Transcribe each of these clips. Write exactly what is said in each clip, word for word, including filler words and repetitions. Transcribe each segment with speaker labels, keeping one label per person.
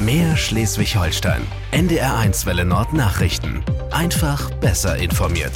Speaker 1: Mehr Schleswig-Holstein. N D R eins Welle Nord Nachrichten. Einfach besser informiert.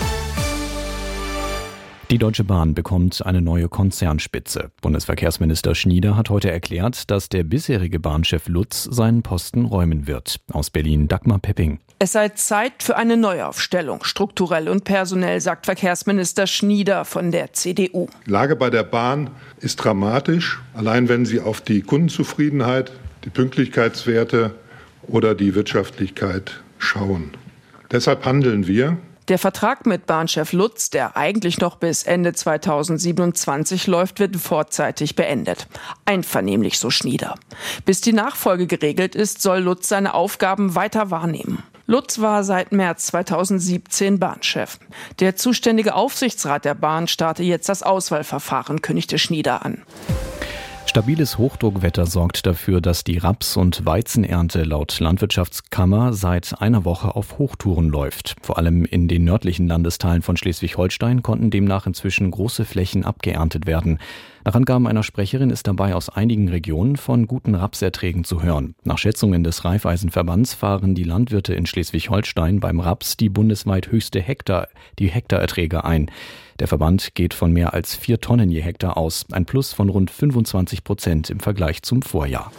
Speaker 2: Die Deutsche Bahn bekommt eine neue Konzernspitze. Bundesverkehrsminister Schnieder hat heute erklärt, dass der bisherige Bahnchef Lutz seinen Posten räumen wird. Aus Berlin Dagmar Pepping.
Speaker 3: Es sei Zeit für eine Neuaufstellung, strukturell und personell, sagt Verkehrsminister Schnieder von der C D U.
Speaker 4: Die Lage bei der Bahn ist dramatisch. Allein wenn Sie auf die Kundenzufriedenheit, die Pünktlichkeitswerte oder die Wirtschaftlichkeit schauen. Deshalb handeln wir.
Speaker 3: Der Vertrag mit Bahnchef Lutz, der eigentlich noch bis Ende zweitausendsiebenundzwanzig läuft, wird vorzeitig beendet. Einvernehmlich, so Schnieder. Bis die Nachfolge geregelt ist, soll Lutz seine Aufgaben weiter wahrnehmen. Lutz war seit März zweitausendsiebzehn Bahnchef. Der zuständige Aufsichtsrat der Bahn starte jetzt das Auswahlverfahren, kündigte Schnieder an.
Speaker 2: Stabiles Hochdruckwetter sorgt dafür, dass die Raps- und Weizenernte laut Landwirtschaftskammer seit einer Woche auf Hochtouren läuft. Vor allem in den nördlichen Landesteilen von Schleswig-Holstein konnten demnach inzwischen große Flächen abgeerntet werden. Nach Angaben einer Sprecherin ist dabei aus einigen Regionen von guten Rapserträgen zu hören. Nach Schätzungen des Raiffeisenverbands fahren die Landwirte in Schleswig-Holstein beim Raps die bundesweit höchste Hektar, die Hektarerträge ein. Der Verband geht von mehr als vier Tonnen je Hektar aus, ein Plus von rund fünfundzwanzig Prozent im Vergleich zum Vorjahr.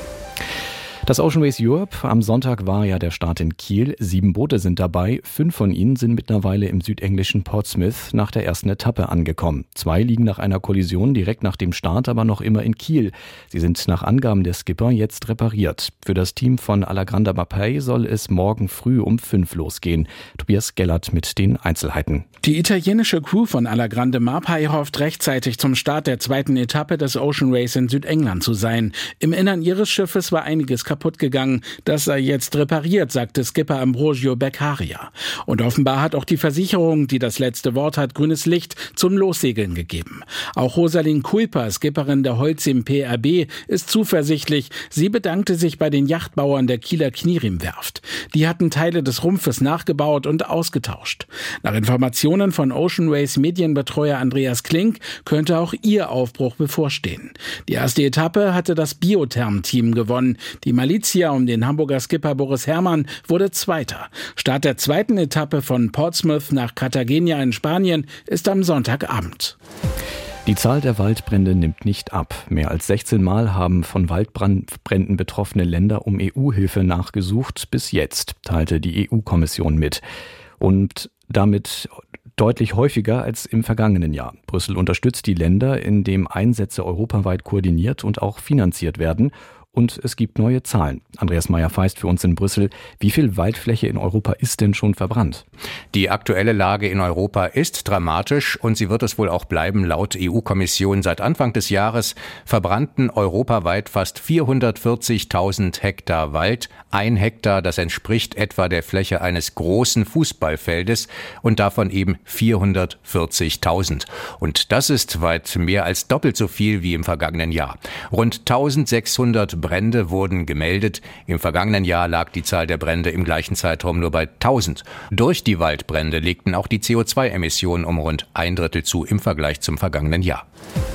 Speaker 2: Das Ocean Race Europe, am Sonntag war ja der Start in Kiel. Sieben Boote sind dabei, fünf von ihnen sind mittlerweile im südenglischen Portsmouth nach der ersten Etappe angekommen. Zwei liegen nach einer Kollision direkt nach dem Start aber noch immer in Kiel. Sie sind nach Angaben der Skipper jetzt repariert. Für das Team von Alagrande Mapei soll es morgen früh um fünf losgehen. Tobias Gellert mit den Einzelheiten.
Speaker 5: Die italienische Crew von Alagrande Mapei hofft rechtzeitig zum Start der zweiten Etappe des Ocean Race in Südengland zu sein. Im Innern ihres Schiffes war einiges kaputt gegangen. Das sei jetzt repariert, sagte Skipper Ambrogio Beccaria. Und offenbar hat auch die Versicherung, die das letzte Wort hat, grünes Licht zum Lossegeln gegeben. Auch Rosalyn Kuiper, Skipperin der Holcim P R B, ist zuversichtlich. Sie bedankte sich bei den Yachtbauern der Kieler Kniriem-Werft. Die hatten Teile des Rumpfes nachgebaut und ausgetauscht. Nach Informationen von Ocean Race Medienbetreuer Andreas Klink könnte auch ihr Aufbruch bevorstehen. Die erste Etappe hatte das Biotherm-Team gewonnen. Die Malizia um den Hamburger Skipper Boris Herrmann wurde Zweiter. Start der zweiten Etappe von Portsmouth nach Cartagena in Spanien ist am Sonntagabend.
Speaker 2: Die Zahl der Waldbrände nimmt nicht ab. Mehr als sechzehn Mal haben von Waldbränden betroffene Länder um E U-Hilfe nachgesucht. Bis jetzt, teilte die E U-Kommission mit. Und damit deutlich häufiger als im vergangenen Jahr. Brüssel unterstützt die Länder, indem Einsätze europaweit koordiniert und auch finanziert werden. Und es gibt neue Zahlen. Andreas Meyer-Feist für uns in Brüssel. Wie viel Waldfläche in Europa ist denn schon verbrannt?
Speaker 6: Die aktuelle Lage in Europa ist dramatisch und sie wird es wohl auch bleiben. Laut E U-Kommission seit Anfang des Jahres verbrannten europaweit fast vierhundertvierzigtausend Hektar Wald. Ein Hektar, das entspricht etwa der Fläche eines großen Fußballfeldes und davon eben vierhundertvierzigtausend. Und das ist weit mehr als doppelt so viel wie im vergangenen Jahr. Rund eintausendsechshundert Brände wurden gemeldet. Im vergangenen Jahr lag die Zahl der Brände im gleichen Zeitraum nur bei tausend. Durch die Waldbrände legten auch die C O zwei Emissionen um rund ein Drittel zu im Vergleich zum vergangenen Jahr.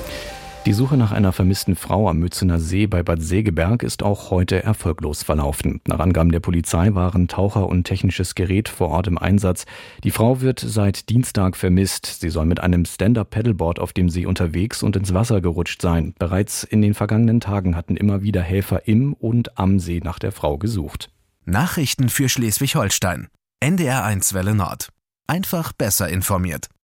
Speaker 2: Die Suche nach einer vermissten Frau am Mützener See bei Bad Segeberg ist auch heute erfolglos verlaufen. Nach Angaben der Polizei waren Taucher und technisches Gerät vor Ort im Einsatz. Die Frau wird seit Dienstag vermisst. Sie soll mit einem Stand-Up-Paddleboard auf dem See unterwegs und ins Wasser gerutscht sein. Bereits in den vergangenen Tagen hatten immer wieder Helfer im und am See nach der Frau gesucht.
Speaker 1: Nachrichten für Schleswig-Holstein. N D R eins Welle Nord. Einfach besser informiert.